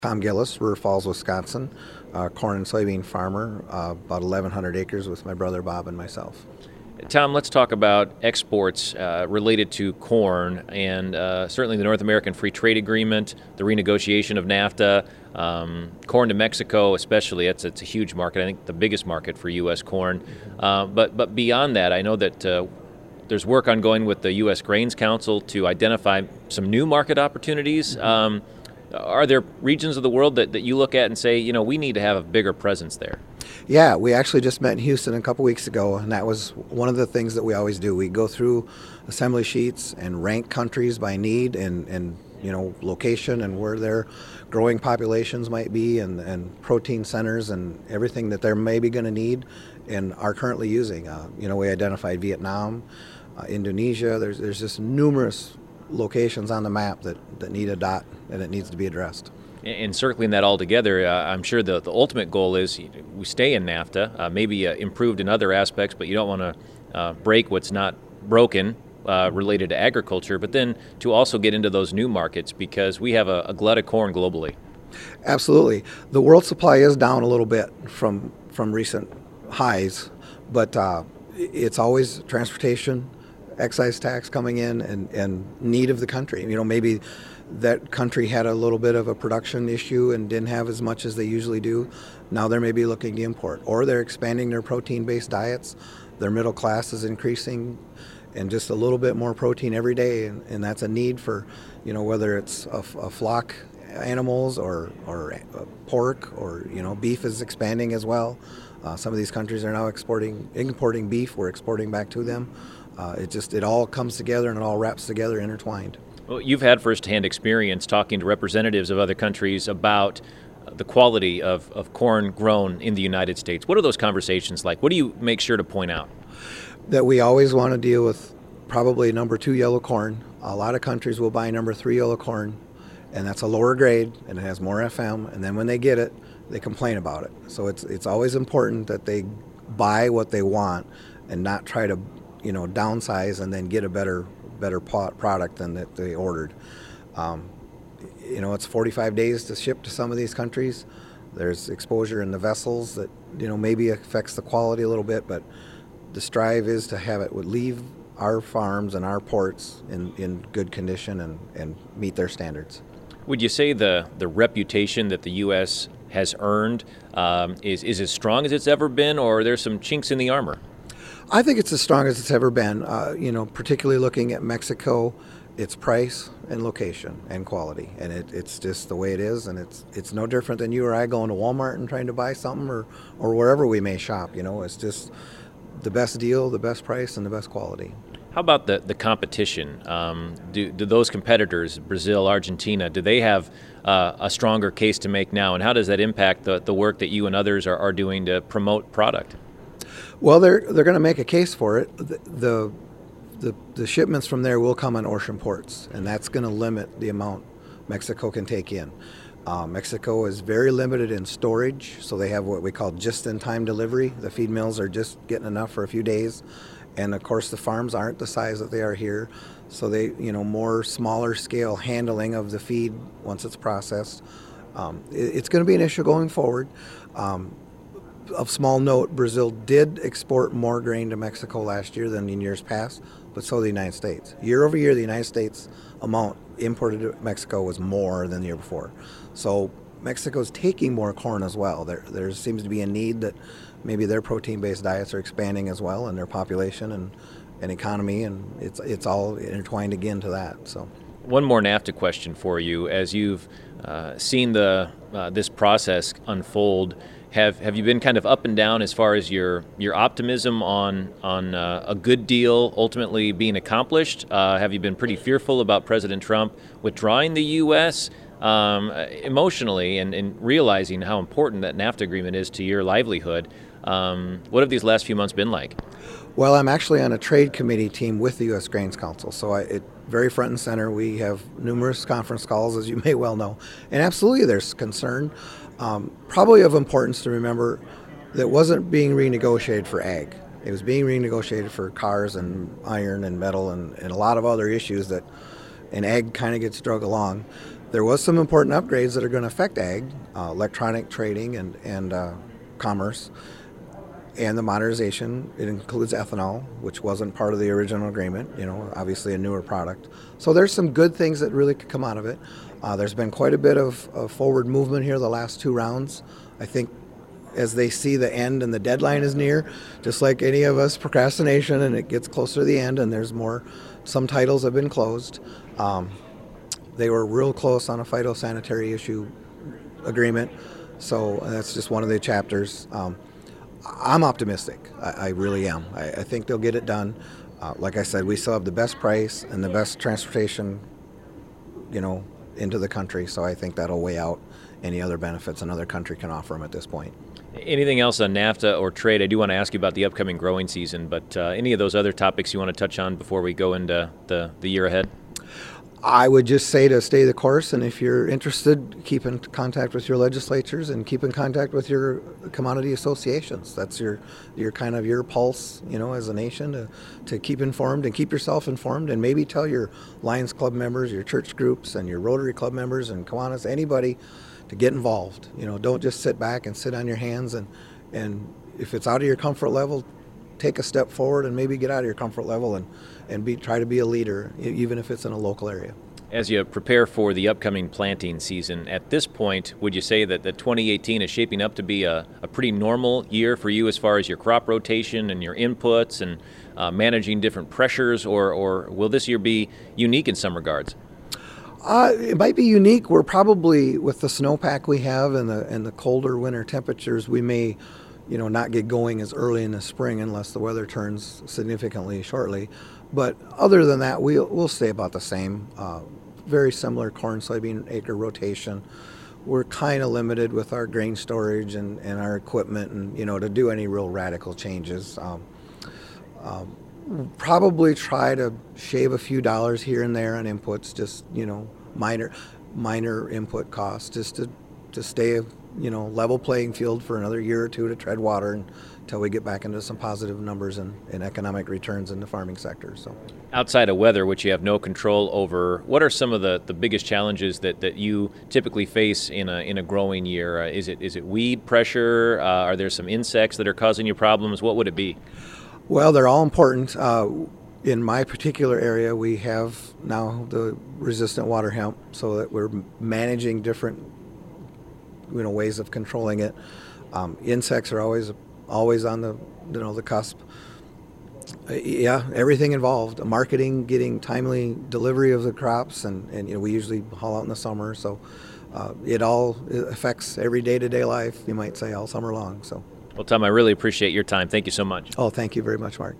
Tom Gillis, River Falls, Wisconsin, corn and soybean farmer, about 1,100 acres with my brother Bob and myself. Tom, let's talk about exports related to corn and certainly the North American Free Trade Agreement, the renegotiation of NAFTA, corn to Mexico especially. It's a huge market, I think the biggest market for U.S. corn. But beyond that, I know that there's work ongoing with the U.S. Grains Council to identify some new market opportunities. Are there regions of the world that you look at and say, you know, we need to have a bigger presence there? Yeah, we actually just met in Houston a couple weeks ago, and that was one of the things that we always do. We go through assembly sheets and rank countries by need and location and where their growing populations might be and protein centers and everything that they're maybe going to need and are currently using. We identified Vietnam, Indonesia. There's just numerous locations on the map that need a dot and it needs to be addressed. And circling that all together, I'm sure the ultimate goal is we stay in NAFTA, maybe improved in other aspects, but you don't want to break what's not broken related to agriculture, but then to also get into those new markets because we have a glut of corn globally. Absolutely. The world supply is down a little bit from recent highs, but it's always transportation, excise tax coming in and need of the country. Maybe that country had a little bit of a production issue and didn't have as much as they usually do. Now they may be looking to import, or they're expanding their protein-based diets. Their middle class is increasing and just a little bit more protein every day, and that's a need for, whether it's a flock animals or pork or, beef is expanding as well. Some of these countries are now importing beef. We're exporting back to them. It all comes together and it all wraps together, intertwined. Well, you've had firsthand experience talking to representatives of other countries about the quality of corn grown in the United States. What are those conversations like? What do you make sure to point out? That we always want to deal with probably number 2 yellow corn. A lot of countries will buy number 3 yellow corn, and that's a lower grade and it has more FM, and then when they get it, they complain about it. So it's always important that they buy what they want and not try to downsize and then get a better product than that they ordered. It's 45 days to ship to some of these countries. There's exposure in the vessels that maybe affects the quality a little bit, but the strive is to have it leave our farms and our ports in good condition and meet their standards. Would you say the reputation that the U.S. has earned is as strong as it's ever been, or are there some chinks in the armor? I think it's as strong as it's ever been, particularly looking at Mexico, its price and location and quality. And it's just the way it is, and it's no different than you or I going to Walmart and trying to buy something or wherever we may shop. It's just the best deal, the best price, and the best quality. How about the competition? Do those competitors, Brazil, Argentina, do they have a stronger case to make now? And how does that impact the work that you and others are doing to promote product? Well, they're going to make a case for it. The shipments from there will come on ocean ports, and that's going to limit the amount Mexico can take in. Mexico is very limited in storage, so they have what we call just-in-time delivery. The feed mills are just getting enough for a few days, and of course the farms aren't the size that they are here, so they, more smaller scale handling of the feed once it's processed. It's going to be an issue going forward. Of small note, Brazil did export more grain to Mexico last year than in years past, but so did the United States. Year over year, the United States amount imported to Mexico was more than the year before. So Mexico's taking more corn as well. There seems to be a need that maybe their protein-based diets are expanding as well in their population and economy, and it's all intertwined again to that. So. One more NAFTA question for you. As you've seen this process unfold, have you been kind of up and down as far as your optimism on a good deal ultimately being accomplished? Have you been pretty fearful about President Trump withdrawing the U.S. Emotionally and realizing how important that NAFTA agreement is to your livelihood? What have these last few months been like? Well, I'm actually on a trade committee team with the U.S. Grains Council, so it very front and center. We have numerous conference calls, as you may well know, and absolutely there's concern. Probably of importance to remember that wasn't being renegotiated for ag. It was being renegotiated for cars and iron and metal and a lot of other issues that, and ag kind of gets drug along. There was some important upgrades that are going to affect ag, electronic trading and commerce, and the modernization. It includes ethanol, which wasn't part of the original agreement, obviously a newer product. So there's some good things that really could come out of it. There's been quite a bit of forward movement here the last 2 rounds. I think as they see the end and the deadline is near, just like any of us, procrastination, and it gets closer to the end and there's more, some titles have been closed. They were real close on a phytosanitary issue agreement, so that's just one of the chapters. I'm optimistic. I really am. I think they'll get it done. Like I said, we still have the best price and the best transportation, into the country, so I think that'll weigh out any other benefits another country can offer them at this point. Anything else on NAFTA or trade? I do want to ask you about the upcoming growing season, but any of those other topics you want to touch on before we go into the year ahead? I would just say to stay the course, and if you're interested, keep in contact with your legislatures and keep in contact with your commodity associations. That's your kind of your pulse, as a nation to keep informed and keep yourself informed, and maybe tell your Lions Club members, your church groups, and your Rotary Club members and Kiwanis, anybody, to get involved. Don't just sit back and sit on your hands, and if it's out of your comfort level, take a step forward and maybe get out of your comfort level and try to be a leader, even if it's in a local area. As you prepare for the upcoming planting season, at this point, would you say that 2018 is shaping up to be a pretty normal year for you as far as your crop rotation and your inputs and managing different pressures, or will this year be unique in some regards? It might be unique. We're probably, with the snowpack we have and the colder winter temperatures, we may not get going as early in the spring unless the weather turns significantly shortly. But other than that, we'll stay about the same. Very similar corn, soybean acre rotation. We're kind of limited with our grain storage and our equipment and, to do any real radical changes. Probably try to shave a few dollars here and there on inputs, just, minor input costs, just to stay level playing field for another year or two to tread water until we get back into some positive numbers and economic returns in the farming sector. So, outside of weather, which you have no control over, what are some of the biggest challenges that you typically face in a growing year? Is it weed pressure? Are there some insects that are causing you problems? What would it be? Well, they're all important. In my particular area, we have now the resistant water hemp, so that we're managing different ways of controlling it. Insects are always on the cusp. Everything involved. Marketing, getting timely delivery of the crops, and we usually haul out in the summer, so it affects every day-to-day life, you might say, all summer long. So. Well, Tom, I really appreciate your time. Thank you so much. Oh, thank you very much, Mark.